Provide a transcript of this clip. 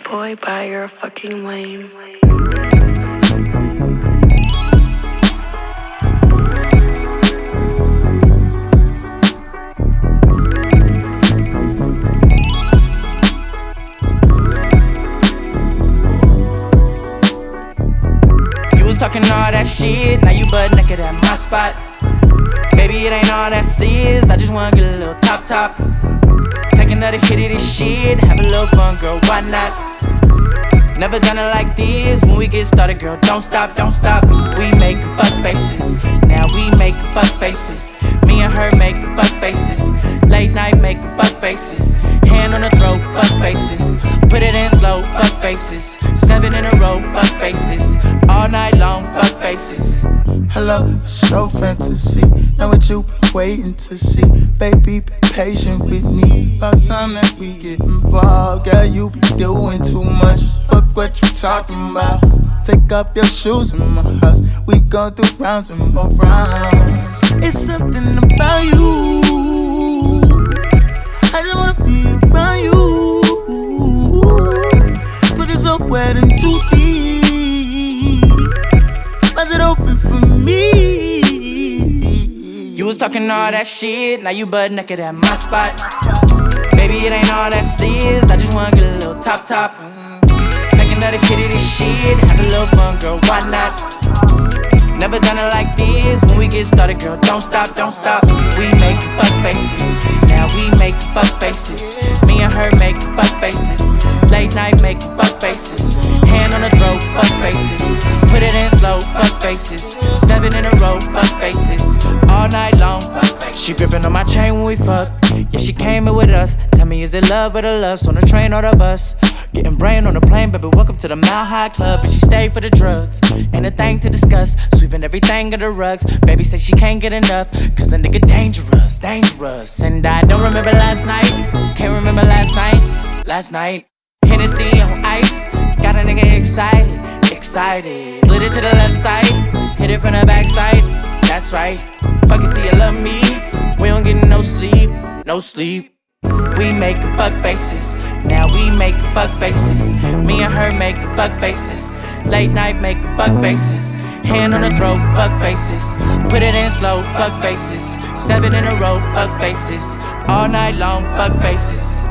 Boy, bye, you're a fucking lame. You was talking all that shit, now you butt naked at my spot. Baby, it ain't all that serious, I just wanna get a little top. Take another hit of this shit, have a little fun, girl, why not? Never done it like this, when we get started, girl, don't stop. We making fuck faces, now we making fuck faces. Me and her making fuck faces, late night making fuck faces. Hand on the throat, fuck faces. Put it in slow, fuck faces. 7 in a row, fuck faces. All night long, fuck faces. Hello, show fantasy. Now what you been waiting to see? Baby, be patient with me. About time that we get involved. Girl, you be doing too much. Fuck what you talking about. Take off your shoes in my house. We go through rounds and more rounds. It's something about you. I just wanna be around you. But it's so wet and too deep. Bust it open for me. You was talking all that shit, now you butt naked at my spot. Baby, it ain't all that serious, I just wanna get a little top. Take another hit of this shit, have a little fun, girl, why not? Never done it like this, when we get started, girl, don't stop. We making fuck faces, now we making fuck faces. Me and her making fuck faces, late night making fuck faces. Hand on the throat, fuck faces. Put it in slow, fuck faces. 7 in a row, fuck faces. All night long, fuck faces. She gripping on my chain when we fuck. Yeah, she came in with us. Tell me, is it love or the lust? On the train or the bus? Getting brain on the plane, baby, welcome to the Mile High Club. And she stayed for the drugs, ain't a thing to discuss. Sweeping everything under the rugs. Baby say she can't get enough, cause a nigga dangerous. And I don't remember last night, can't remember last night. Hennessy on ice, got a nigga excited. Split it to the left side, hit it from the back side. That's right, fuck it till you love me. We don't get no sleep. We making fuck faces, now we making fuck faces. Me and her making fuck faces, late night making fuck faces. Hand on the throat, fuck faces. Put it in slow, fuck faces. 7 in a row, fuck faces. All night long, fuck faces.